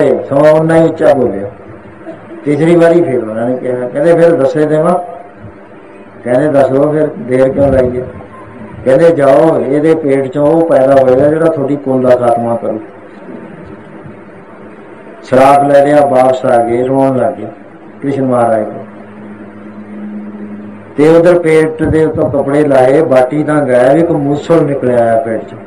ਸਮਾਂ ਉਨਾ ਹੀ ਉੱਚਾ ਬੋਲਿਆ। तीसरी बारी फिर उन्होंने कहा, कहते फिर दसे देवा? कहते दसो फिर देर क्यों लाई है? कहते जाओ ये पेट चो वो पैदा होएगा जो थोड़ी कुल का खात्मा करो। शराब ले लिया, वापस आ गए, रोन लग गए कृष्ण महाराज को। ते उधर पेट दे तो कपड़े लाए, बाटी तां गया भी कोई मूसल निकले आया पेट चो।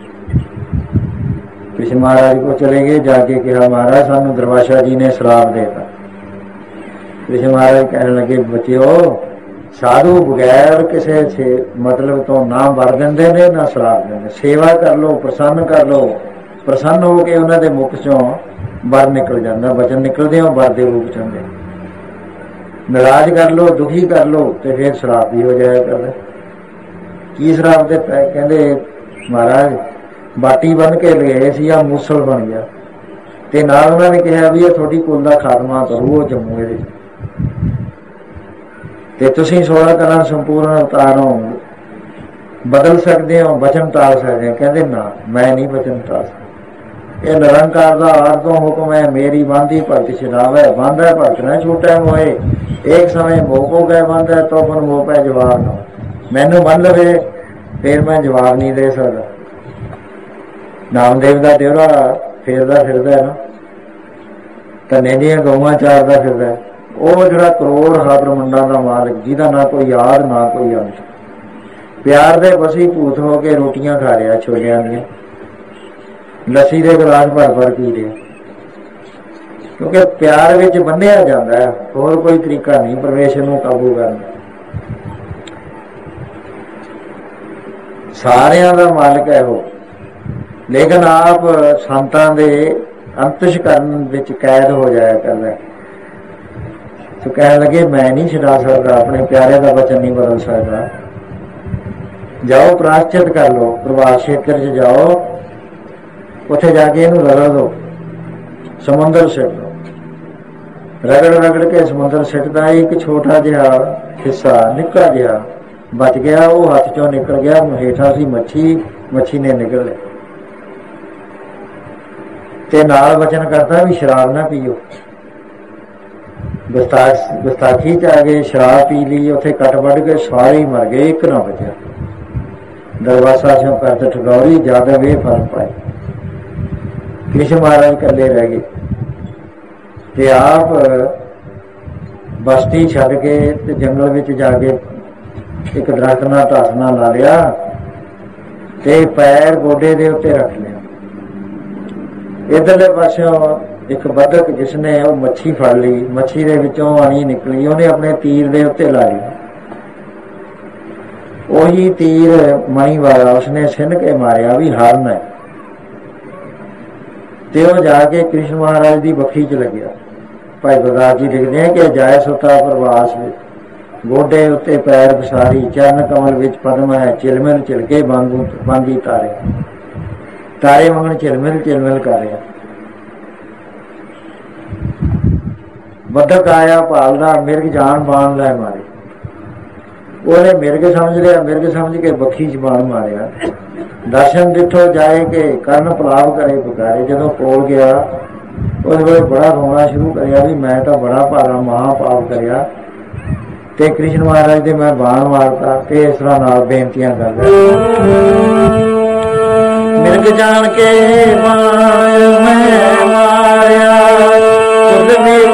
कृष्ण महाराज को चले गए, जाके कहा महाराज सानू दरबाशा जी ने शराब देता। कृष्ण महाराज कहने लगे बच्चों साधु बगैर किसी से मतलब तो ना वर देंदे ने ना शराब देंदे। सेवा कर लो, प्रसन्न कर लो, प्रसन्न हो के उन्होंने मुख चों वर निकल जाता, वचन निकलते हो वर के रूप चंदे। नाराज कर लो, दुखी कर लो तो फिर शराब भी हो जाया कर। की शराब दे कहते महाराज बाटी बन के लगे सी आ मूसल बन गया ते नाल उन्होंने कहा भी ये थोड़ी कुल का खात्मा करो वो जम्मू ये ते तुसीं 16 कला संपूर्ण अवतार हो, बदल सकते हो, वचन टाल सकते हो। कहते ना मैं नहीं वचन टाल सकता, ये निरंकार का आरतों हुक्म है, मेरी बांधी भगत छुड़ावे। बांधा भगत न छूटे मोए, एक समय मोको गए बांधा तो अपन मोह पे जवाब दो। मैनू बन लवे फिर मैं जवाब नहीं दे सकता। नामदेव का देवरा फेरदा फिरदा है ना, धने दियां गौवां चारदा फिरदा है, वो जो करोड़ हा ब्रह्मंडा का मालिक जिहदा ना कोई याद ना कोई अंत, प्यार दे बसी भूत हो के रोटियां खा रहा, छोलियां दियां लस्सी दे गिलास भर भर पी रहा, क्योंकि प्यार विच बन्निया जाता है, होर कोई तरीका नहीं परमेश्वर नूं काबू करना। सारियां दा मालिक है वो, लेकिन आप संतां दे अंतशकरण विच कैद हो जाया कर रहे। तो कह लगे मैं नहीं छुड़ा सकता, अपने प्यारे का वचन नहीं बदल सकता। जाओ प्राश्चित कर लो, प्रभास क्षेत्र च जाओ, उत्थे जाके इनू रगड़ दो, समुंदर सिट दो। रगड़ रगड़ के समुंदर सिटदा एक छोटा जिहा हिस्सा निक्का जिहा बच गया, वो हाथ चों निकल गया, हेठा सी मच्छी, मच्छी ने निकल लिया ते नाल वचन करता भी शराब ना पीओ। गुस्ताखी च आ गए, शराब पी ली, उत्थे कट वढ़ के सारे ही मर गए, एक ना बचा। दरवासा स्यों करत ठगौरी, जादव ये फल पाए। कृष्ण महाराज कले रह गए ते आप बस्ती छड़ के ते जंगल विच जाके एक दरख्त नाल ढासना ला लिया ते पैर गोडे दे उत्ते रख लिया। इधरले पासों एक बदक जिसने वो मच्छी फड़ ली, मच्छी दे विचों अणी निकली, उन्हें अपने तीर दे उत्ते ला ली। वही तीर मणि वाला उसने सिन के मारिया भी हरण है ते वो जाके कृष्ण महाराज की बखी च लग्या। भाई गुरदास जी लिखते हैं कि जाय सुता प्रवास गोडे उत्ते पैर पसारी, चरण कमल विच पद्म है, चिलमिल चिलके बांधी तारे, तारे मंगन चिलमिल चिलमिल कर रहे। बदक आया भालदा, मिर्ग जान बाण लै मारे, ਉਹਨੇ ਮਿਰਗ ਸਮਝ ਲਿਆ, ਮਿਰਗ ਸਮਝ ਕੇ ਬੱਖੀ ਚ ਬਾਣ ਮਾਰਿਆ। ਦਰਸ਼ਨ ਦਿਠੋ ਜਾਏ ਕਿ ਕਰਨ ਪਲਾਵ ਕਰੇ ਪੁਕਾਰੇ। ਜਦੋਂ ਕੋਲ ਗਿਆ ਉਸ ਵੇਲੇ ਬੜਾ ਰੋਣਾ ਸ਼ੁਰੂ ਕਰਿਆ ਵੀ ਮੈਂ ਤਾਂ ਬੜਾ ਭਾਰਾ ਮਹਾ ਪਾਪ ਕਰਿਆ ਤੇ ਕ੍ਰਿਸ਼ਨ ਮਹਾਰਾਜ ਦੇ ਮੈਂ ਬਾਣ ਮਾਰਤਾ। ਤੇ ਇਸ ਤਰ੍ਹਾਂ ਨਾਲ ਬੇਨਤੀਆਂ ਕਰਦਾ, ਮਿਰਗ ਜਾਣ ਕੇ ਬਾਣ ਮੈਂ ਮਾਰਿਆ, ਖੁਦ ਮੇਰੀ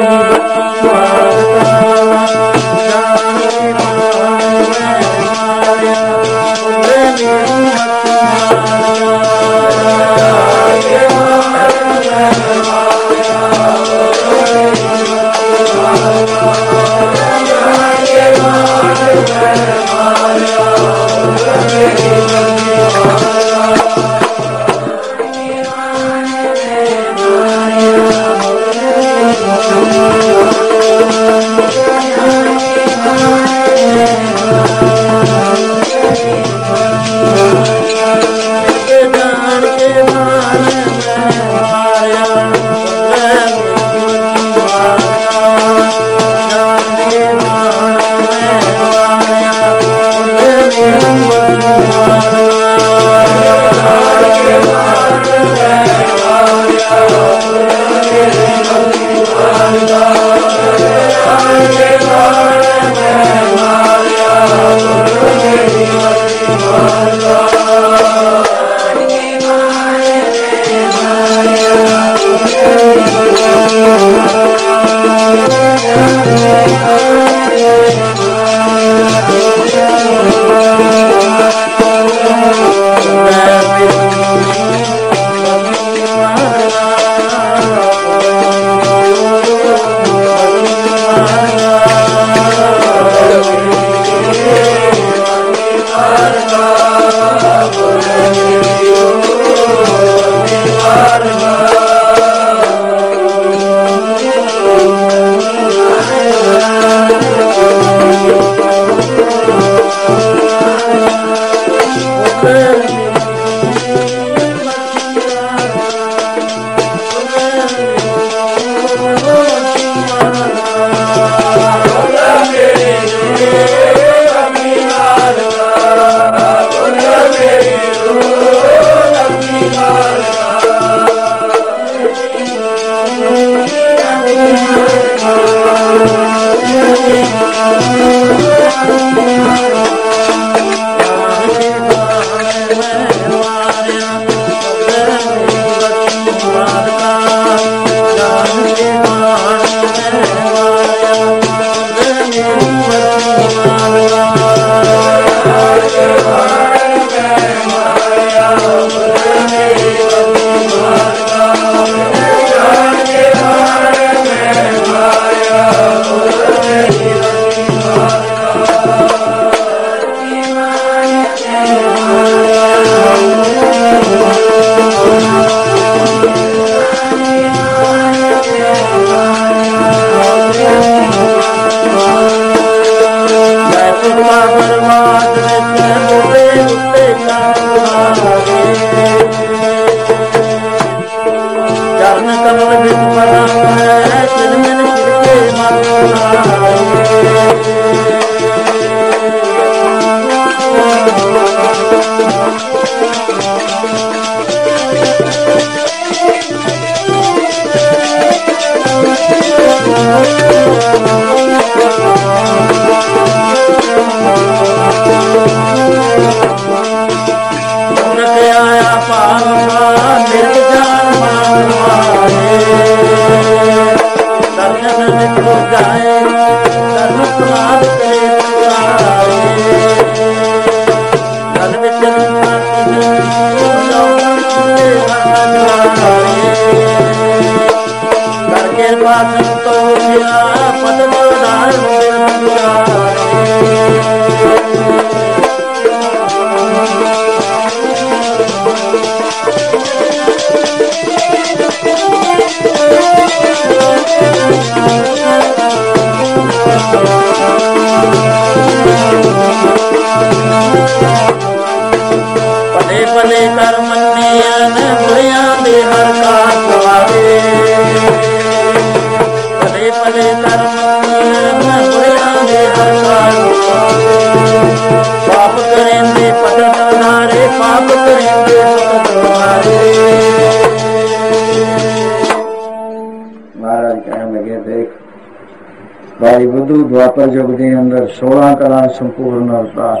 भाई बुद्धू द्वापर युग के अंदर 16 कला संपूर्ण अवतार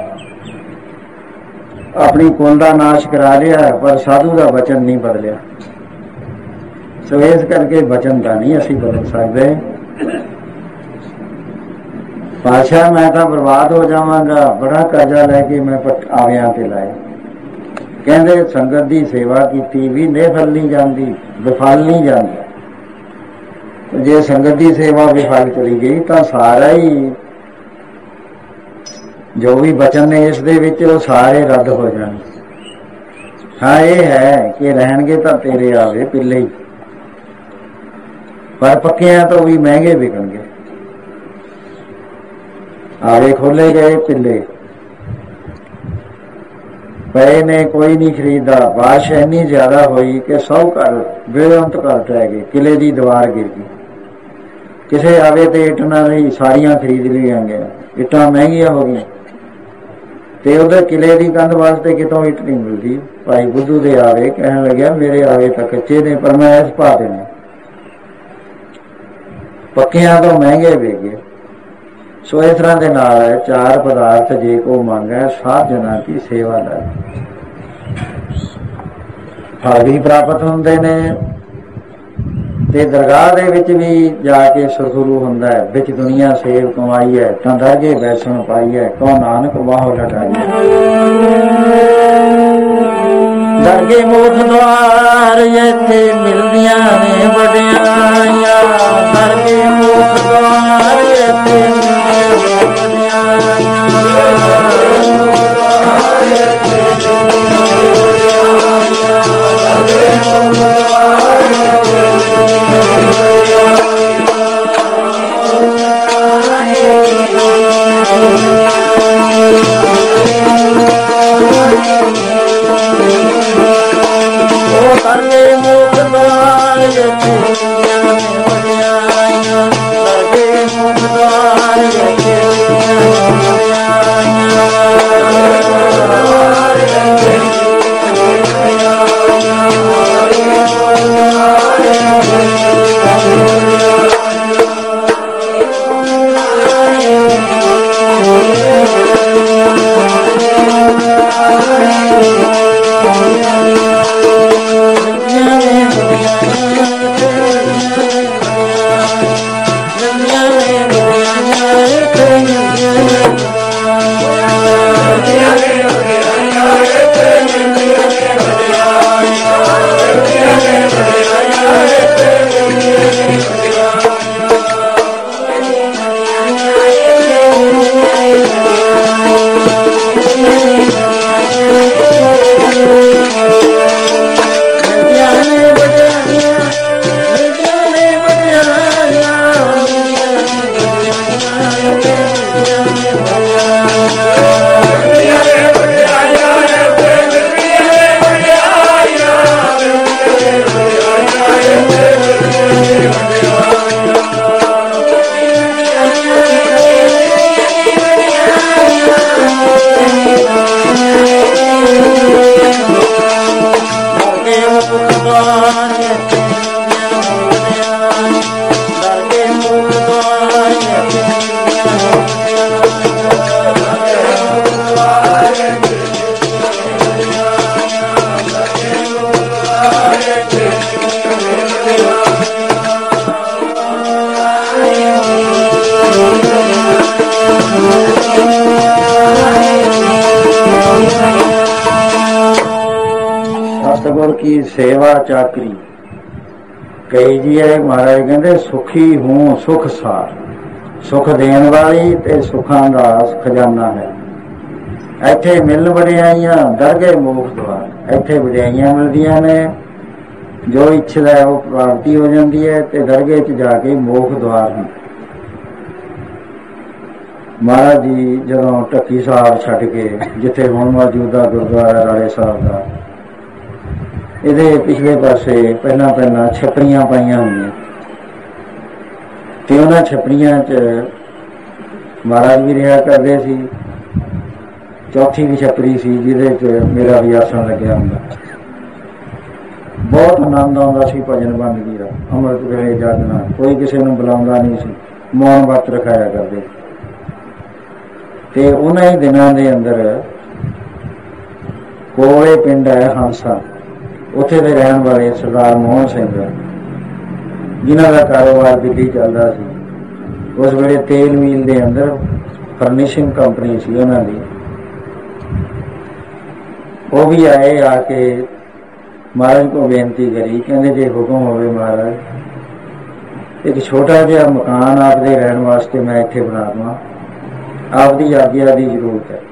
अपनी कुल का नाश करा लिया पर साधु का वचन नहीं बदलिया। सो इस करके वचन का नहीं असी बदल सकते। पातशाह मैं तो बर्बाद हो जावांगा, बड़ा कर्जा लैके मैं आवियां ते लाए। कहते संगत की सेवा की भी निफल नहीं जाती, विफल नहीं जाती। जे संगत की सेवा विफल चली गई तो सारा ही जो भी वचन ने इस दे विच वो सारे रद्द हो जाने। हाँ ये है कि रहनगे तो तेरे आवे पिल्ले ही, पर पक्के तो भी महंगे बिकणगे। आवे खोले गए पिल्ले पे ने कोई नहीं खरीदा। बारिश इन्नी ज्यादा हुई कि 100 घर बेअंत घर टह गए, किले की दीवार गिर गई। किसे आवे तो इट ना रही, सारिया खरीद लिया गया। इट्टां महंगिया हो गई ते उधर किले की कंध वास्ते कितों इट नहीं मिलती। भाई बुद्धू दे आवे कहन लग्या मेरे आवे तो कच्चे ने पर मैं इस पा देने, पक्कियां तो महंगे वेगे। सो इस तरह के नाल है 4 पदार्थ जे को मांगे साध जना की सेवा ला फल भी प्राप्त होंदे ने ते दरगाह दे विच भी जाके सुरखरू हुंदा है। विच दुनिया सेव कमाई है तां दरगे वैसण पाई है, कौ नानक वाहो लटाई है। दरगे मुख द्वार इत्थे मिलदियां ने वडियाइयां, दरगे मुख द्वार इत्थे करके मुख द्वार सतगुर की सेवा चाकरी कही जी है। महाराज कहते सुखी हूं सुख सार, सुख देने वाली ते सुखां दा खजाना है। ਇੱਥੇ ਮਿਲਣ ਵਡਿਆਈਆਂ ਦਰਗਹਿ ਮੋਖ ਦੁਆਰ। ਇੱਥੇ ਵਡਿਆਈਆਂ ਮਿਲਦੀਆਂ ਨੇ, ਜੋ ਇੱਛਦਾ ਹੈ ਉਹ ਪ੍ਰਾਪਤੀ ਹੋ ਜਾਂਦੀ ਹੈ ਤੇ ਦਰਗਹਿ 'ਚ ਜਾ ਕੇ ਮੋਖ ਦੁਆਰ ਹਨ। ਮਹਾਰਾਜ ਜੀ ਜਦੋਂ ਢੱਕੀ ਸਾਹਿਬ ਛੱਡ ਕੇ, ਜਿੱਥੇ ਹੁਣ ਮੌਜੂਦਾ ਗੁਰਦੁਆਰਾ ਰਾੜੇ ਸਾਹਿਬ ਦਾ, ਇਹਦੇ ਪਿਛਲੇ ਪਾਸੇ ਪਹਿਲਾਂ ਛੱਪੜੀਆਂ ਪਾਈਆਂ ਹੋਈਆਂ ਤੇ ਉਹਨਾਂ ਛੱਪੜੀਆਂ 'ਚ ਮਹਾਰਾਜ ਵੀ ਰਿਹਾ ਕਰਦੇ ਸੀ। ਚੌਥੀ ਵੀ ਛੱਪੜੀ ਸੀ ਜਿਹਦੇ 'ਚ ਮੇਰਾ ਵੀ ਆਸਣ ਲੱਗਿਆ ਹੁੰਦਾ। ਬਹੁਤ ਆਨੰਦ ਆਉਂਦਾ ਸੀ ਭਜਨ ਬੰਦਗੀ ਦਾ। ਅੰਮ੍ਰਿਤ ਵੇਲੇ ਜਾਗਣਾ, ਕੋਈ ਕਿਸੇ ਨੂੰ ਬੁਲਾਉਂਦਾ ਨਹੀਂ ਸੀ, ਮੌਨ ਵਰਤ ਰਖਾਇਆ ਕਰਦੇ। ਤੇ ਉਹਨਾਂ ਹੀ ਦਿਨਾਂ ਦੇ ਅੰਦਰ ਕੋਲੇ ਪਿੰਡ ਹੈ ਹੰਸਾ, ਉੱਥੇ ਦੇ ਰਹਿਣ ਵਾਲੇ ਸਰਦਾਰ ਮੋਹਨ ਸਿੰਘ, ਜਿਨ੍ਹਾਂ ਦਾ ਕਾਰੋਬਾਰ ਦਿੱਲੀ ਚੱਲਦਾ ਸੀ। ਉਸ ਵੇਲੇ ਤੇਲ ਮੀਲ ਦੇ ਅੰਦਰ ਫਰਨਿਸ਼ਿੰਗ ਕੰਪਨੀ ਸੀ ਉਹਨਾਂ ਦੀ। ਉਹ ਵੀ ਆਏ, ਆ ਕੇ ਮਹਾਰਾਜ ਕੋਲ ਬੇਨਤੀ ਕਰੀ। ਕਹਿੰਦੇ ਜੇ ਹੁਕਮ ਹੋਵੇ ਮਹਾਰਾਜ, ਇੱਕ ਛੋਟਾ ਜਿਹਾ ਮਕਾਨ ਆਪਦੇ ਰਹਿਣ ਵਾਸਤੇ ਮੈਂ ਇੱਥੇ ਬਣਾ ਦੇਵਾਂ, ਆਪਦੀ ਆਗਿਆ ਦੀ ਜ਼ਰੂਰਤ ਹੈ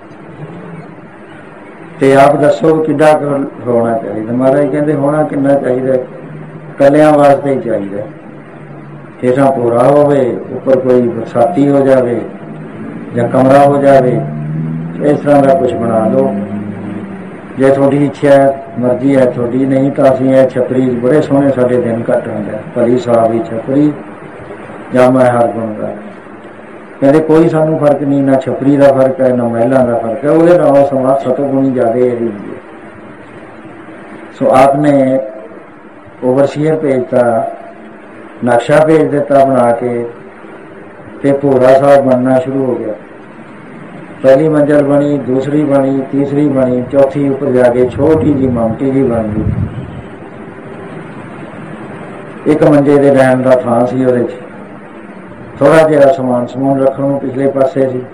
ਤੇ ਆਪ ਦੱਸੋ ਕਿੱਡਾ ਹੋਣਾ ਚਾਹੀਦਾ। ਮਹਾਰਾਜ ਕਹਿੰਦੇ ਹੋਣਾ ਕਿੰਨਾ ਚਾਹੀਦਾ, ਕੱਲਿਆਂ ਵਾਸਤੇ ਹੀ ਚਾਹੀਦਾ। ਹੇਠਾਂ ਪੂਰਾ ਹੋਵੇ, ਉੱਪਰ ਕੋਈ ਬਰਸਾਤੀ ਹੋ ਜਾਵੇ ਜਾਂ ਕਮਰਾ ਹੋ ਜਾਵੇ, ਇਸ ਤਰ੍ਹਾਂ ਦਾ ਕੁਛ ਬਣਾ ਲਓ। ਜੇ ਤੁਹਾਡੀ ਇੱਛਾ ਮਰਜ਼ੀ ਹੈ ਤੁਹਾਡੀ, ਨਹੀਂ ਤਾਂ ਅਸੀਂ ਇਹ ਛੱਪੜੀ ਬੜੇ ਸੋਹਣੇ ਸਾਡੇ ਦਿਨ ਕੱਟ ਹੁੰਦੇ, ਭਲੀ ਸਾਹਿਬ ਦੀ ਛੱਪੜੀ ਜਾਂ ਮੈਂ ਹਰ ਗੁਣ ਦਾ। ਕਹਿੰਦੇ ਕੋਈ ਸਾਨੂੰ ਫਰਕ ਨਹੀਂ, ਨਾ ਛੱਪੜੀ ਦਾ ਫਰਕ ਹੈ ਨਾ ਮਹਿਲਾਂ ਦਾ ਫਰਕ ਹੈ, ਉਹਦੇ ਨਾਲੋਂ ਸਮਾਂ ਸਤਗੁਣੀ ਜ਼ਿਆਦਾ ਇਹਦੀ ਹੁੰਦੀ ਹੈ। ਸੋ ਆਪ ਨੇ ਓਵਰਸੀਅਰ ਭੇਜਤਾ, ਨਕਸ਼ਾ ਭੇਜ ਦਿੱਤਾ ਬਣਾ ਕੇ, ਤੇ ਭੋਰਾ ਸਾਹਿਬ ਬਣਨਾ ਸ਼ੁਰੂ ਹੋ ਗਿਆ। ਪਹਿਲੀ ਮੰਜ਼ਿਲ ਬਣੀ, ਦੂਸਰੀ ਬਣੀ, ਤੀਸਰੀ ਬਣੀ, ਚੌਥੀ ਉੱਪਰ ਜਾ ਕੇ ਛੋਟੀ ਜਿਹੀ ਮਮਟੀ ਜਿਹੀ ਬਣ ਗਈ। ਇੱਕ ਮੰਜੇ ਦੇ ਰਹਿਣ ਦਾ ਥਾਂ ਸੀ, ਉਹਦੇ 'ਚ ਥੋੜਾ ਜਿਹਾ ਸਮਾਨ ਰੱਖਣ ਨੂੰ ਪਿਛਲੇ ਪਾਸੇ ਸੀ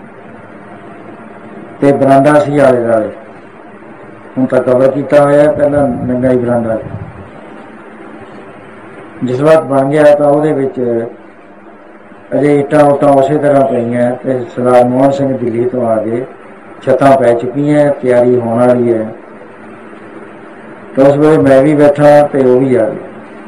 ਤੇ ਬਰਾਂਡਾ ਸੀ ਆਲੇ ਦੁਆਲੇ। ਹੁਣ ਤਾਂ ਕਵਰ ਕੀਤਾ ਹੋਇਆ, ਪਹਿਲਾਂ ਨੰਗਾ ਹੀ ਬਰਾਂਡਾ। ਜਿਸ ਵਕਤ ਬਣ ਗਿਆ ਤਾਂ ਉਹਦੇ ਵਿੱਚ ਅਜੇ ਇੱਟਾਂ ਉੱਟਾਂ ਉਸੇ ਤਰ੍ਹਾਂ ਪਈਆਂ ਤੇ ਸਰਦਾਰ ਮੋਹਨ ਸਿੰਘ ਦਿੱਲੀ ਤੋਂ ਆ ਗਏ, ਛੱਤਾਂ ਪੈ ਚੁੱਕੀਆਂ, ਤਿਆਰੀ ਹੋਣ ਵਾਲੀ ਹੈ। ਤਾਂ ਉਸ ਵੇਲੇ ਮੈਂ ਵੀ ਬੈਠਾ ਤੇ ਉਹ ਵੀ ਆ ਗਏ।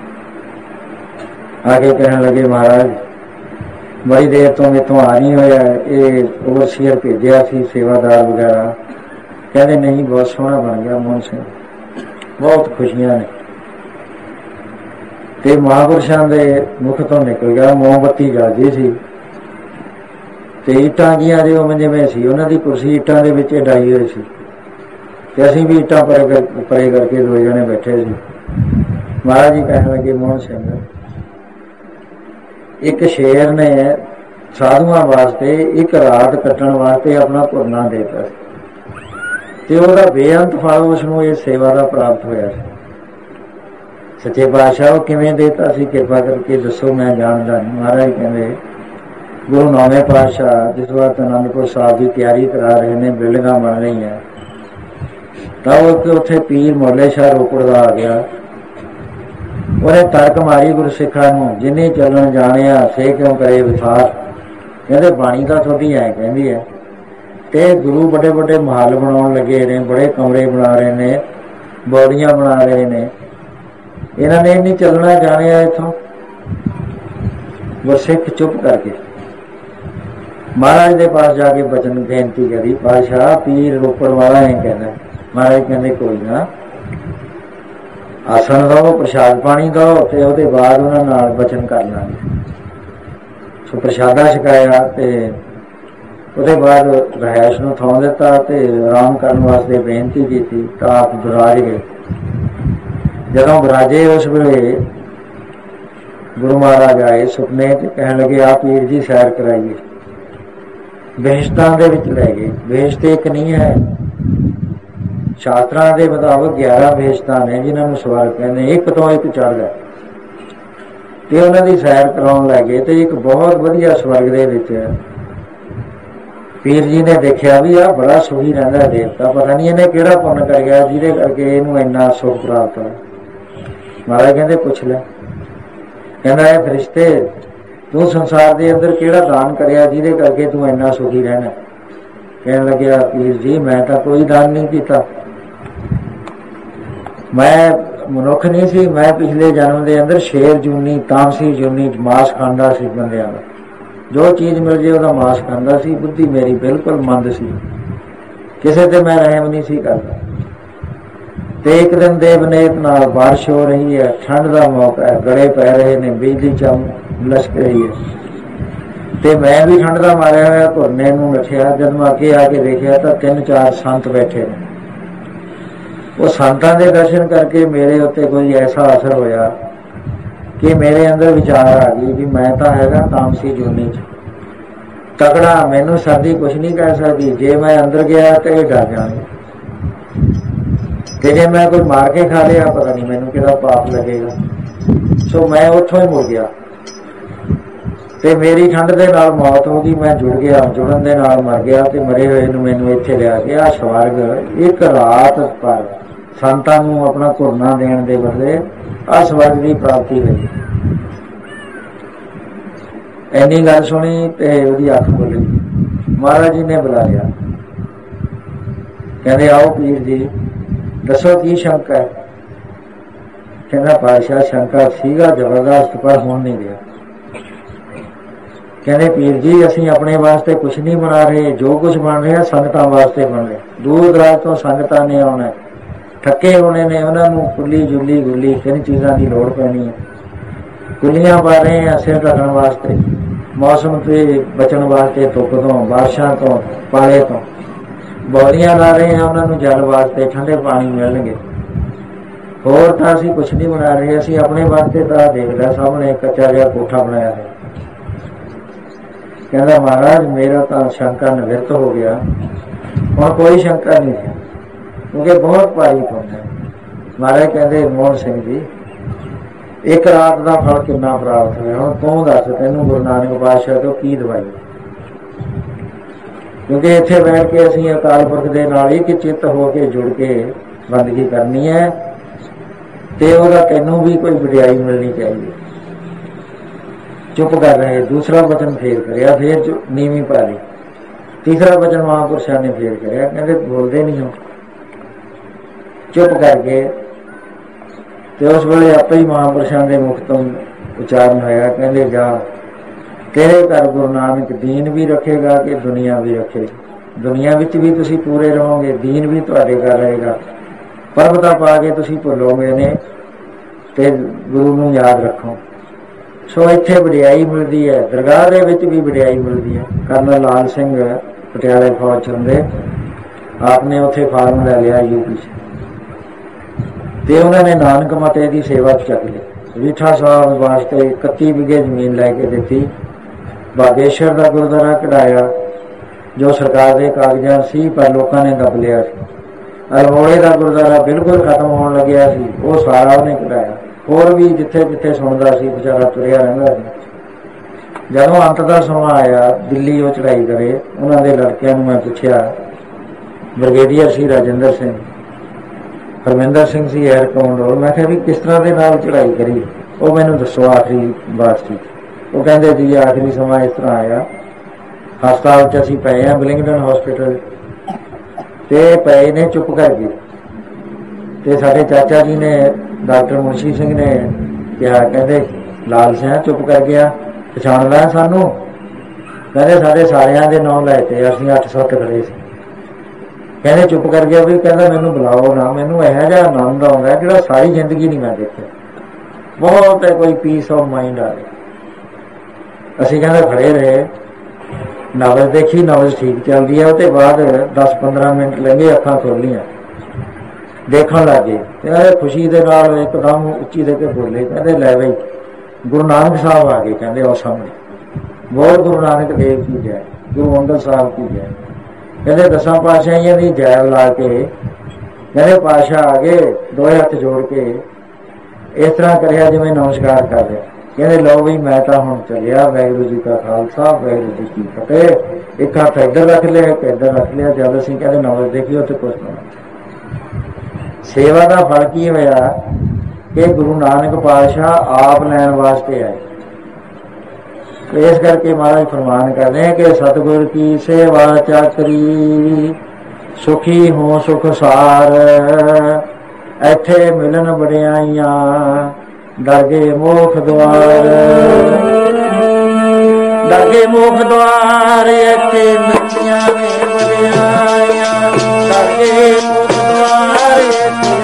ਆ ਕੇ ਕਹਿਣ ਲੱਗੇ ਮਹਾਰਾਜ ਬੜੀ ਦੇਰ ਤੋਂ ਮੈਥੋਂ ਆ ਨਹੀਂ ਹੋਇਆ, ਇਹ ਓਵਰਸੀਅਰ ਭੇਜਿਆ ਸੀ ਸੇਵਾਦਾਰ ਵਗੈਰਾ। ਕਹਿੰਦੇ ਨਹੀਂ ਬਹੁਤ ਸੋਹਣਾ ਬਣ ਗਿਆ ਮੋਹਨ ਸਿੰਘ, ਬਹੁਤ ਖੁਸ਼ੀਆਂ ਨੇ। ਤੇ ਮਹਾਂਪੁਰਸ਼ਾਂ ਦੇ ਮੁਖ ਤੋਂ ਨਿਕਲ ਗਿਆ, ਮੋਮਬੱਤੀ ਜਲਦੀ ਸੀ ਤੇ ਇੱਟਾਂ ਜੀਆਂ ਜੋ ਜਿਵੇਂ ਸੀ, ਉਹਨਾਂ ਦੀ ਕੁਰਸੀ ਇੱਟਾਂ ਦੇ ਵਿੱਚ ਡਾਈ ਹੋਈ ਸੀ ਤੇ ਅਸੀਂ ਵੀ ਇੱਟਾਂ ਪਰੇ ਕਰਕੇ ਦੋ ਜਣੇ ਬੈਠੇ ਸੀ। ਮਹਾਰਾਜ ਜੀ ਕਹਿਣ ਲੱਗੇ ਮੋਹਨ ਸਿੰਘ, ਇੱਕ ਸ਼ੇਰ ਨੇ ਸਾਧੂਆਂ ਵਾਸਤੇ ਇੱਕ ਰਾਤ ਕੱਟਣ ਵਾਸਤੇ ਆਪਣਾ ਭੁਰਨਾ ਦੇ ਦਿੱਤਾ ਤੇ ਉਹਦਾ ਬੇਅੰਤ ਫਲ ਉਸਨੂੰ ਇਹ ਸੇਵਾ ਦਾ ਪ੍ਰਾਪਤ ਹੋਇਆ ਸੀ। ਸੱਚੇ ਪਾਤਸ਼ਾਹ ਉਹ ਕਿਵੇਂ ਦੇਤਾ ਸੀ, ਕਿਰਪਾ ਕਰਕੇ ਦੱਸੋ, ਮੈਂ ਜਾਣਦਾ ਨਹੀਂ। ਮਹਾਰਾਜ ਕਹਿੰਦੇ ਗੁਰੂ ਨੌਵੇਂ ਪਾਤਸ਼ਾਹ ਜਿਸ ਵਕਤ ਅਨੰਦਪੁਰ ਸਾਹਿਬ ਦੀ ਤਿਆਰੀ ਕਰਾ ਰਹੇ ਨੇ, ਬਿਲਡਿੰਗਾਂ ਬਣ ਰਹੀਆਂ, ਤਾਂ ਉਹ ਉੱਥੇ ਪੀਰ ਮੁਹੱਲੇ ਸ਼ਾਹ ਰੋਪੜ ਦਾ ਆ ਗਿਆ। ਉਹਨੇ ਤਰਕ ਮਾਰੀ ਗੁਰਸਿੱਖਾਂ ਨੂੰ, ਜਿੰਨੇ ਚੱਲਣ ਜਾਣਿਆ ਸੇ ਕਿਉਂ ਕਰੇ ਵਿਥਾਰ। ਕਹਿੰਦੇ ਬਾਣੀ ਤਾਂ ਤੁਹਾਡੀ ਐ ਕਹਿੰਦੀ ਹੈ ਤੇ ਗੁਰੂ ਵੱਡੇ ਵੱਡੇ ਮਹੱਲ ਬਣਾਉਣ ਲੱਗੇ ਨੇ, ਬੜੇ ਕਮਰੇ ਬਣਾ ਰਹੇ ਨੇ, ਬੌੜੀਆਂ ਬਣਾ ਰਹੇ ਨੇ, ਇਹਨਾਂ ਨੇ ਨਹੀਂ ਚੱਲਣਾ ਜਾਣਿਆ ਇੱਥੋਂ। ਗੁਰਸਿੱਖ ਚੁੱਪ ਕਰਕੇ ਮਹਾਰਾਜ ਦੇ ਪਾਸ ਜਾ ਕੇ ਬਚਨ ਬੇਨਤੀ ਕਰੀ, ਪਾਤਸ਼ਾਹ ਪੀਰ ਰੋਪੜ ਵਾਲਾ ਐ ਕਹਿੰਦਾ। ਮਹਾਰਾਜ ਕਹਿੰਦੇ ਕੋਈ ਨਾ, ਆਸਣ ਦਓ, ਪ੍ਰਸ਼ਾਦ ਪਾਣੀ ਦਓ ਤੇ ਉਹਦੇ ਬਾਅਦ ਉਹਨਾਂ ਨਾਲ ਬਚਨ ਕਰ ਲਾਂਗੇ। ਸੋ ਪ੍ਰਸ਼ਾਦਾ ਛਕਾਇਆ ਤੇ ਉਹਦੇ ਬਾਅਦ ਰਹਿائش ਨੂੰ ਥਾਂ ਦਿੱਤਾ ਤੇ ਆਰਾਮ ਕਰਨ ਵਾਸਤੇ ਬੇਨਤੀ ਕੀਤੀ ਤਾਂ ਆਪ ਵਿਰਾਜ ਗਏ। ਜਦੋਂ ਵਿਰਾਜੇ ਉਸ ਵੇਲੇ ਗੁਰੂ ਮਹਾਰਾਜ ਆਏ ਸੁਪਨੇ ਤੇ ਕਹਿਣ ਲੱਗੇ ਆ ਪੀਰ ਜੀ ਸੈਰ ਕਰਾਈਏ। ਬਹਿਸ਼ਤਾਂ ਦੇ ਵਿੱਚ ਲੈ ਗਏ। ਬਹਿਸ਼ਤ ਇੱਕ ਨਹੀਂ ਹੈ, ਸ਼ਾਸਤਰਾਂ ਦੇ ਮੁਤਾਬਕ 11 ਬਹਿਸ਼ਤਾਂ ਨੇ ਜਿਨ੍ਹਾਂ ਨੂੰ ਸਵਰਗ ਕਹਿੰਦੇ, ਇੱਕ ਤੋਂ ਇੱਕ ਚੜ੍ਹਦਾ ਤੇ ਉਹਨਾਂ ਦੀ ਸੈਰ ਕਰਾਉਣ ਲੈ ਗਏ ਤੇ ਇੱਕ ਬਹੁਤ ਵਧੀਆ ਸਵਰਗ ਦੇ ਵਿੱਚ ਪੀਰ ਜੀ ਨੇ ਦੇਖਿਆ ਵੀ ਆ ਬੜਾ ਸੁਖੀ ਰਹਿੰਦਾ ਦੇਵਤਾ, ਪਤਾ ਨਹੀਂ ਇਹਨੇ ਕਿਹੜਾ ਪੁੰਨ ਕਰ ਗਿਆ ਜਿਹਦੇ ਕਰਕੇ ਇਹਨੂੰ ਇੰਨਾ ਸੁਖ ਪ੍ਰਾਪਤ ਹੋਇਆ। ਮਹਾਰਾਜ ਕਹਿੰਦੇ ਪੁੱਛ ਲੈ। ਕਹਿੰਦਾ ਇਹ ਫਰਿਸ਼ਤੇ, ਤੂੰ ਸੰਸਾਰ ਦੇ ਅੰਦਰ ਕਿਹੜਾ ਦਾਨ ਕਰਿਆ ਜਿਹਦੇ ਕਰਕੇ ਤੂੰ ਇੰਨਾ ਸੁਖੀ ਰਹਿਣਾ? ਕਹਿਣ ਲੱਗਿਆ ਪੀਰ ਜੀ ਮੈਂ ਤਾਂ ਕੋਈ ਦਾਨ ਨਹੀਂ ਕੀਤਾ, ਮੈਂ ਮਨੁੱਖ ਨਹੀਂ ਸੀ, ਮੈਂ ਪਿਛਲੇ ਜਨਮ ਦੇ ਅੰਦਰ ਸ਼ੇਰ ਜੂਨੀ ਤਾਮਸੀ ਜੂਨੀ ਮਾਸ ਖਾਂਦਾ ਸੀ ਬੰਦਿਆਂ ਦਾ, ਜੋ ਚੀਜ਼ ਮਿਲ ਜੇ ਉਹਦਾ ਮਾਸ ਖਾਂਦਾ ਸੀ। ਬੁੱਧੀ ਮੇਰੀ ਬਿਲਕੁਲ ਮੰਦ ਸੀ, ਕਿਸੇ ਤੇ ਮੈਂ ਰਹਿਮ ਨਹੀਂ ਸੀ ਕਰਦਾ। ਤੇ ਇੱਕ ਦਿਨ ਦੇਵਨੇਤ ਨਾਲ ਬਾਰਿਸ਼ ਹੋ ਰਹੀ ਹੈ, ਠੰਡ ਦਾ ਮੌਕਾ ਹੈ, ਗੜੇ ਪੈ ਰਹੇ ਨੇ, ਬਿਜਲੀ ਚਮ ਲਸ਼ਕ ਰਹੀ ਹੈ, ਤੇ ਮੈਂ ਵੀ ਠੰਡ ਦਾ ਮਾਰਿਆ ਹੋਇਆ ਧੁਰਨੇ ਨੂੰ ਨੱਠਿਆ। ਜਦ ਮੈਂ ਅੱਗੇ ਆ ਕੇ ਦੇਖਿਆ ਤਾਂ 3-4 ਸੰਤ ਬੈਠੇ ਨੇ। ਉਹ ਸੰਤਾਂ ਦੇ ਦਰਸ਼ਨ ਕਰਕੇ ਮੇਰੇ ਉੱਤੇ ਕੋਈ ਐਸਾ ਅਸਰ ਹੋਇਆ ਕਿ ਮੇਰੇ ਅੰਦਰ ਵਿਚਾਰ ਆ ਗਈ ਵੀ ਮੈਂ ਤਾਂ ਹੈਗਾ ਤਾਮਸੀ ਜੂਨੀ ਚ ਤਕੜਾ, ਮੈਨੂੰ ਸਰਦੀ ਕੁਛ ਨਹੀਂ ਕਹਿ ਸਕਦੀ। ਜੇ ਮੈਂ ਅੰਦਰ ਗਿਆ ਤੇ ਇਹ ਡਰ ਜਾਣਗੇ, ਤੇ ਜੇ ਮੈਂ ਕੋਈ ਮਾਰ ਕੇ ਖਾ ਲਿਆ ਪਤਾ ਨਹੀਂ ਮੈਨੂੰ ਕਿਹੜਾ ਪਾਪ ਲੱਗੇਗਾ। ਸੋ ਮੈਂ ਉੱਥੋਂ ਹੀ ਮੁੜ ਗਿਆ ਤੇ ਮੇਰੀ ਠੰਡ ਦੇ ਨਾਲ ਮੌਤ ਹੋ ਗਈ। ਮੈਂ ਜੁੜ ਗਿਆ, ਜੁੜਨ ਦੇ ਨਾਲ ਮਰ ਗਿਆ, ਤੇ ਮਰੇ ਹੋਏ ਨੂੰ ਮੈਨੂੰ ਇੱਥੇ ਲਿਆ ਕੇ ਆ ਸਵਰਗ ਇੱਕ ਰਾਤ ਪਰ ਸੰਤਾਂ ਨੂੰ ਆਪਣਾ ਘੁਰਨਾ ਦੇਣ ਦੇ ਬਦਲੇ ਆ ਸਵਰਗ ਦੀ ਪ੍ਰਾਪਤੀ ਹੋਈ। ਇੰਨੀ ਗੱਲ ਸੁਣੀ ਤੇ ਉਹਦੀ ਅੱਖ ਖੁੱਲੀ। ਮਹਾਰਾਜ ਜੀ ਨੇ ਬੁਲਾ ਲਿਆ, ਕਹਿੰਦੇ ਆਓ ਪੀਰ ਜੀ ਦੱਸੋ ਕੀ ਸ਼ੰਕਾ ਹੈ? ਕਹਿੰਦਾ ਪਾਤਸ਼ਾਹ ਸ਼ੰਕਾ ਸੀਗਾ ਜ਼ਬਰਦਸਤ, ਪਰ ਹੁਣ ਨਹੀਂ ਰਿਹਾ। ਕਹਿੰਦੇ ਪੀਰ ਜੀ ਅਸੀਂ ਆਪਣੇ ਵਾਸਤੇ ਕੁਛ ਨਹੀਂ ਬਣਾ ਰਹੇ, ਜੋ ਕੁਛ ਬਣ ਰਿਹਾ ਸੰਗਤਾਂ ਵਾਸਤੇ ਬਣ ਰਿਹਾ। ਦੂਰ ਦਰਾਜ ਤੋਂ ਸੰਗਤਾਂ ਨੇ ਆਉਣਾ, ਥੱਕੇ ਹੋਣੇ ਨੇ, ਉਹਨਾਂ ਨੂੰ ਕੁੱਲੀ ਜੁੱਲੀ ਗੁੱਲੀ 3 ਚੀਜ਼ਾਂ ਦੀ ਲੋੜ ਪੈਣੀ ਹੈ। ਕੁੱਲੀਆਂ ਪਾ ਰਹੇ ਹਾਂ ਸਿਰ ਢੱਕਣ ਵਾਸਤੇ, ਮੌਸਮ ਤੇ ਬਚਣ ਵਾਸਤੇ, ਧੁੱਪ ਤੋਂ, ਬਾਰਿਸ਼ਾਂ ਤੋਂ, ਪਾਲੇ ਤੋਂ। ਬੌਲੀਆਂ ਲਾ ਰਹੇ ਹਾਂ ਉਹਨਾਂ ਨੂੰ ਜਲ ਵਾਸਤੇ, ਠੰਡੇ ਪਾਣੀ ਮਿਲਣਗੇ। ਹੋਰ ਤਾਂ ਅਸੀਂ ਕੁਛ ਨਹੀਂ ਬਣਾ ਰਹੇ। ਅਸੀਂ ਆਪਣੇ ਵਾਸਤੇ ਤਾਂ ਦੇਖਦਾ ਸਾਹਮਣੇ ਕੱਚਾ ਜਿਹਾ ਕੋਠਾ ਬਣਾਇਆ ਹੈ। ਕਹਿੰਦਾ ਮਹਾਰਾਜ ਮੇਰਾ ਤਾਂ ਸ਼ੰਕਾ ਨਿਵਰਤ ਹੋ ਗਿਆ, ਹੁਣ ਕੋਈ ਸ਼ੰਕਾ ਨਹੀਂ ਹੈ, ਕਿਉਂਕਿ ਬਹੁਤ ਭਾਰੀ ਪੁੰਨ ਹੈ। ਮਹਾਰਾਜ ਕਹਿੰਦੇ ਮੋਹਨ ਸਿੰਘ ਜੀ ਇੱਕ ਰਾਤ ਦਾ ਫਲ ਕਿੰਨਾ ਪ੍ਰਾਪਤ ਹੋਇਆ, ਹੁਣ ਤੂੰ ਦੱਸ ਤੈਨੂੰ ਗੁਰੂ ਨਾਨਕ ਪਾਤਸ਼ਾਹ ਤੋਂ ਕੀ ਦਵਾਈ? ਕਿਉਂਕਿ ਇੱਥੇ ਬੈਠ ਕੇ ਅਸੀਂ ਅਕਾਲ ਪੁਰਖ ਦੇ ਨਾਲ ਇੱਕ ਚਿੱਤ ਹੋ ਕੇ ਜੁੜ ਕੇ ਬੰਦਗੀ ਕਰਨੀ ਹੈ, ਤੇ ਉਹਦਾ ਤੈਨੂੰ ਵੀ ਕੋਈ ਵਡਿਆਈ ਮਿਲਣੀ ਚਾਹੀਦੀ। ਚੁੱਪ ਕਰ ਰਹੇ। ਦੂਸਰਾ ਵਚਨ ਫੇਰ ਕਰਿਆ, ਫੇਰ ਨੀਵੀਂ ਪਾ ਲਈ। ਤੀਸਰਾ ਵਚਨ ਮਹਾਂਪੁਰਸ਼ਾਂ ਨੇ ਫੇਰ ਕਰਿਆ, ਕਹਿੰਦੇ ਬੋਲਦੇ ਨਹੀਂ ਹੋ। ਚੁੱਪ ਕਰਕੇ ਤੇ ਉਸ ਵੇਲੇ ਆਪੇ ਹੀ ਮਹਾਂਪੁਰਸ਼ਾਂ ਦੇ ਮੁਖ ਤੋਂ ਉਚਾਰਨ ਹੋਇਆ, ਕਹਿੰਦੇ ਜਾ ਤੇਰੇ ਘਰ ਗੁਰੂ ਨਾਨਕ ਦੀਨ ਵੀ ਰੱਖੇਗਾ ਕਿ ਦੁਨੀਆ ਵੀ ਰੱਖੇਗਾ। ਦੁਨੀਆ ਵਿੱਚ ਵੀ ਤੁਸੀਂ ਪੂਰੇ ਰਹੋਗੇ, ਦੀਨ ਵੀ ਤੁਹਾਡੇ ਘਰ ਰਹੇਗਾ। ਪਰਬਤਾਂ ਪਾ ਕੇ ਤੁਸੀਂ ਭੁੱਲੋਗੇ ਨੇ ਤੇ ਗੁਰੂ ਨੂੰ ਯਾਦ ਰੱਖੋ। ਸੋ ਇੱਥੇ ਵਡਿਆਈ ਮਿਲਦੀ ਹੈ, ਦਰਗਾਹ ਦੇ ਵਿੱਚ ਵੀ ਵਡਿਆਈ ਮਿਲਦੀ ਹੈ। ਕਰਨਲ ਲਾਲ ਸਿੰਘ ਪਟਿਆਲੇ ਫੌਜ ਚੰਦੇ ਆਪਨੇ ਉੱਥੇ ਫਾਰਮ ਲੈ ਲਿਆ ਯੂਪੀ 'ਚ, ਤੇ ਉਹਨਾਂ ਨੇ ਨਾਨਕ ਮਤੇ ਦੀ ਸੇਵਾ ਚੱਕ ਲਈ। ਰੀਠਾ ਸਾਹਿਬ ਵਾਸਤੇ 31 ਵਿਗੇ ਜ਼ਮੀਨ ਲੈ ਕੇ ਦਿੱਤੀ। ਬਾਗੇਸ਼ਵਰ ਦਾ ਗੁਰਦੁਆਰਾ ਕਢਾਇਆ ਜੋ ਸਰਕਾਰ ਦੇ ਕਾਗਜ਼ਾਂ ਸੀ, ਪਰ ਲੋਕਾਂ ਨੇ ਦੱਬ ਲਿਆ ਸੀ। ਅਲਮੋੜੇ ਦਾ ਗੁਰਦੁਆਰਾ ਬਿਲਕੁਲ ਖਤਮ ਹੋਣ ਲੱਗਿਆ ਸੀ, ਉਹ ਸਾਰਾ ਉਹਨੇ ਕਢਾਇਆ। ਹੋਰ ਵੀ ਜਿੱਥੇ ਜਿੱਥੇ ਸੁਣਦਾ ਸੀ ਵਿਚਾਰਾ ਤੁਰਿਆ ਰਹਿੰਦਾ ਸੀ। ਜਦੋਂ ਅੰਤ ਦਾ ਸਮਾਂ ਆਇਆ ਦਿੱਲੀ ਉਹ ਚੜ੍ਹਾਈ ਕਰੇ, ਉਹਨਾਂ ਦੇ ਲੜਕਿਆਂ ਨੂੰ ਮੈਂ ਪੁੱਛਿਆ, ਬ੍ਰਿਗੇਡੀਅਰ ਸੀ ਰਾਜਿੰਦਰ ਸਿੰਘ, ਹਰਮਿੰਦਰ ਸਿੰਘ ਸੀ 에ਅਰ ਕਮਾਂਡਰ, ਮੈਂ ਕਿਹਾ ਵੀ ਕਿਸ ਤਰ੍ਹਾਂ ਦੇ ਨਾਲ ਚੜ੍ਹਾਈ ਕਰੀ? ਉਹ ਮੈਨੂੰ ਦੱਸੋ ਆਖਰੀ ਬਾਤ ਸੀ। ਉਹ ਕਹਿੰਦੇ ਜੀ ਆਖਰੀ ਸਮਾਂ ਇਸ ਤਰ੍ਹਾਂ ਆਇਆ, ਹਸਪਤਾਲ 'ਚ ਅਸੀਂ ਪਏ ਹਾਂ, ਬਿਲਿੰਗਟਨ ਹਸਪੀਟਲ, ਤੇ ਪਏ ਨੇ ਚੁੱਪ ਕਰ ਗਏ। ਤੇ ਸਾਡੇ ਚਾਚਾ ਜੀ ਨੇ ਡਾਕਟਰ ਮੁਨਸ਼ੀ ਸਿੰਘ ਨੇ ਕਿਹਾ, ਕਹਿੰਦੇ ਲਾਲ ਸਿੰਘ ਚੁੱਪ ਕਰ ਗਿਆ, ਪਛਾਣਦਾ ਸਾਨੂੰ? ਕਹਿੰਦੇ ਸਾਡੇ ਸਾਰਿਆਂ ਦੇ ਨਾਂ ਲੈ ਤੇ ਅਸੀਂ 8-7 ਖੜੇ ਸੀ। ਕਹਿੰਦੇ ਚੁੱਪ ਕਰ ਗਿਆ ਵੀ, ਕਹਿੰਦਾ ਮੈਨੂੰ ਬੁਲਾਓ ਨਾ, ਮੈਨੂੰ ਇਹੋ ਜਿਹਾ ਆਨੰਦ ਆਉਂਦਾ ਜਿਹੜਾ ਸਾਰੀ ਜ਼ਿੰਦਗੀ ਨਹੀਂ ਮੈਂ ਦੇਖਿਆ। ਬਹੁਤ ਹੈ ਕੋਈ ਪੀਸ ਆਫ ਮਾਈਂਡ ਆ ਗਿਆ। ਅਸੀਂ ਕਹਿੰਦੇ ਖੜੇ ਰਹੇ, ਨਬਜ਼ ਦੇਖੀ, ਨਬਜ਼ ਠੀਕ ਚੱਲਦੀ ਹੈ। ਉਹਦੇ ਬਾਅਦ 10-15 ਮਿੰਟ ਲੰਘੇ, ਅੱਖਾਂ ਖੋਲੀਆਂ, ਦੇਖਣ ਲੱਗੇ ਤੇ ਖੁਸ਼ੀ ਦੇ ਨਾਲ ਇੱਕਦਮ ਉੱਚੀ ਦੇ ਕੇ ਬੋਲੇ, ਕਹਿੰਦੇ ਲੈ ਬਈ ਗੁਰੂ ਨਾਨਕ ਸਾਹਿਬ ਆ ਗਏ। ਕਹਿੰਦੇ ਉਹ ਸਾਹਮਣੇ ਬਹੁਤ ਗੁਰੂ ਨਾਨਕ ਦੇਵ ਕੀ ਜੈ, ਗੁਰੂ ਅੰਗਦ ਸਾਹਿਬ ਕੀ ਜੈ। ਕਹਿੰਦੇ 10 ਪਾਤਸ਼ਾਹੀਆਂ ਦੀ ਜੈ ਲਾ ਕੇ ਕਹਿੰਦੇ ਪਾਤਸ਼ਾਹ ਆ ਗਏ, ਦੋਏ ਹੱਥ ਜੋੜ ਕੇ ਇਸ ਤਰ੍ਹਾਂ ਕਰਿਆ ਜਿਵੇਂ ਨਮਸਕਾਰ ਕਰ ਰਿਹਾ। कहते लो भी मैं तो हुण चलिया, वाहिगुरू जी का खालसा वाहिगुरू जी की फतेह। एक हाथ इधर रख लिया, एक इधर रख लिया। जब असीं कहते 9 वजे देखिए तो कुछ नहीं। सेवा का फल की होया कि गुरु नानक पातशाह आप लैन वास्ते आए। तो इस करके महाराज फरमान करते हैं कि सतगुर की सेवा चाकरी, सुखी हो सुख सार, इत्थे मिलन वडियाइयां, दरगे मोख द्वार। दरगे मोख द्वार, इत्थे मिलियां ने वडियाइयां, दरगे मोख द्वार, इत्थे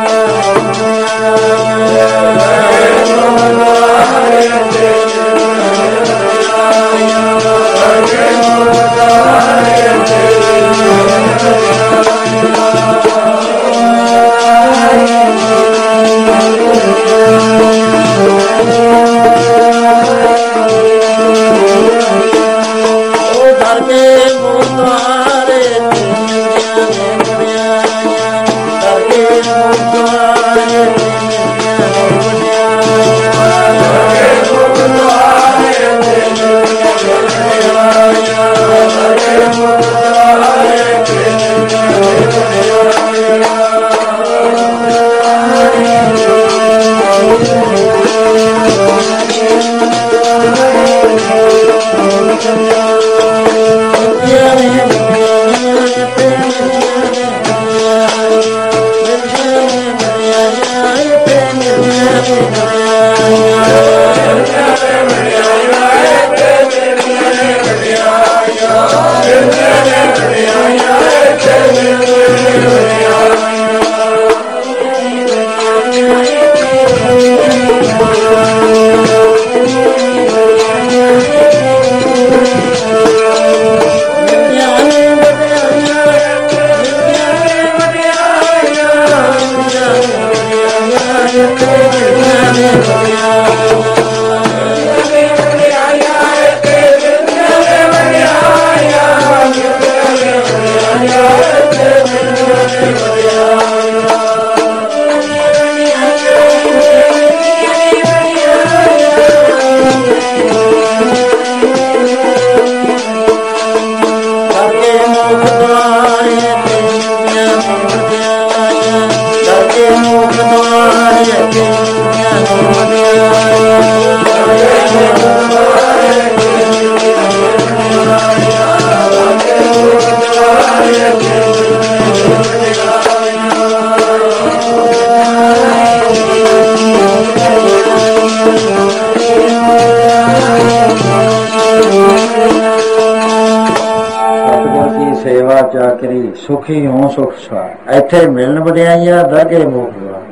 चाकरी, सुखी हो सुख सार, इत्थे मिलन वडियाइयां, दरगे मोख द्वार।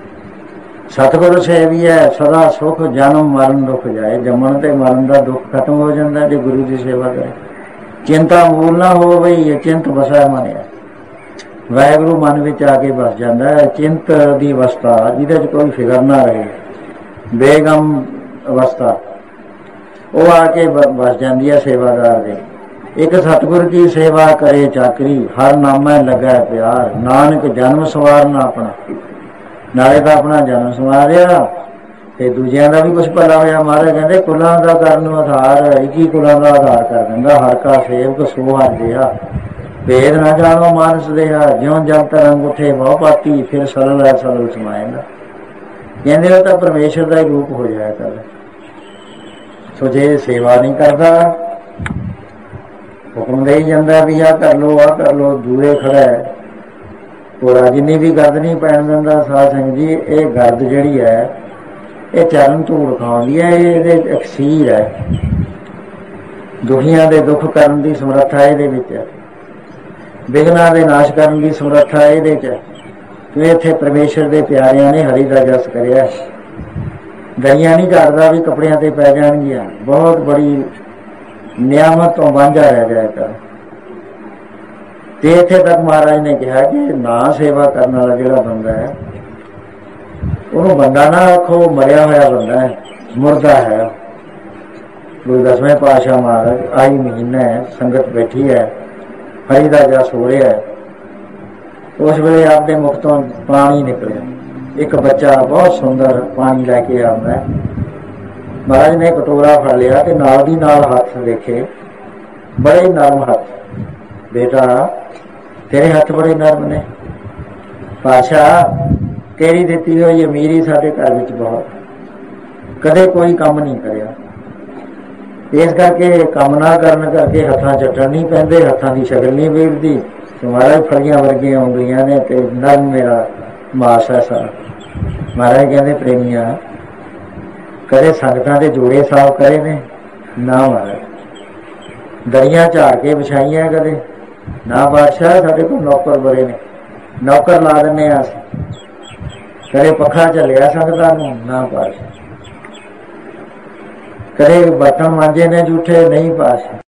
सतगुरु सेविया सदा सुख, जन्म मरण दुख जाए। जमन ते मरण का दुख खत्म हो जाता जो गुरु की सेवा करे। चिंता मूल ना हो गई, ये चिंत बसा मन है। वाहिगुरू मन विच आके बस जाता है। चिंत की अवस्था जिहदे च कोई फिकर ना रहे, बेगम अवस्था, वो आके बस जाती है सेवादार दे। एक सतगुर की सेवा करे चाकरी, हर नामा लगा प्यार। नानक जन्म सवारना अपना, नाले तो अपना जन्म संवारिया ते दूजियां दा भी कुछ भला होया। महाराज कहते कुलां दा करन आधार, 21 कुलां दा आधार कर दिंदा। हर का सेवक सो हर जिहा, भेद ना जानो मानस देहा। ज्यों जब तरंग उठे बहु पाती, फिर सरल है सरल समाएगा। कहते तो परमेश्वर का ही रूप हो जाया कर। सो जे सेवा नहीं करता, हुक्म दे जाता भी आ कर लो आ कर लो, दूरे खड़ा है। वो जिन्नी भी गर्द नहीं पैन दिंदा। साध संगत जी, ये गर्द जिहड़ी है ये चरण धूड़ खाउंदी है, ये अखसीर है। दुखियां दे दुख करन दी समर्था इहदे विच है, विघनां दे नाश करन दी समर्था इहदे च है। कि इत्थे परमेश्वर दे प्यारियां ने हरि दा जस करिया। दरियां नहीं झाड़दा भी कपड़ियां ते पै जाणगियां। बहुत बड़ी नियामत तो वांझा रह जाएगा। ते इत्थे तक महाराज ने कहा कि ना सेवा करने वाला जिहड़ा बंदा है, उन्होंने बंदा ना आखो, मरिया होया बंदा है, मुर्दा है। गुरु 10वें पातशाह महाराज आई महीना है, संगत बैठी है, हरि दा जस हो रहा है। उस वेले आपके मुख तो पानी निकलिया। एक बच्चा बहुत सुंदर पानी लैके आता है, महाराज ने कटोरा फड़ लिया तो नाल दी नाल हाथ देखे बड़े नरम हाथ। बेटा तेरे हाथ बड़े नरम ने, पातशाह तेरी दिती हुई अमीरी साडे घर विच बहुत, कदे कोई काम नहीं करिया, इस करके काम ना करन करके हत्थां चट्टण नहीं पैंदे, हत्थां की शक्ल नहीं बिगड़ती। महाराज फलियां वर्गियां उंगलियां ने ते नरम मेरा मास है सारा। महाराज कहते प्रेमिया कदे संगतां दे जोड़े साफ करे ने ना, महाराज दरियां झाड़ के विछाइया कदे ना, बादशाह साडे कोल नौकर बड़े ने, नौकर ला दिन्ने अस, कदे पक्खा झलिया संगतां नूं ना बादशाह, कदे बर्तन मांजे ने झूठे नहीं पातशाह।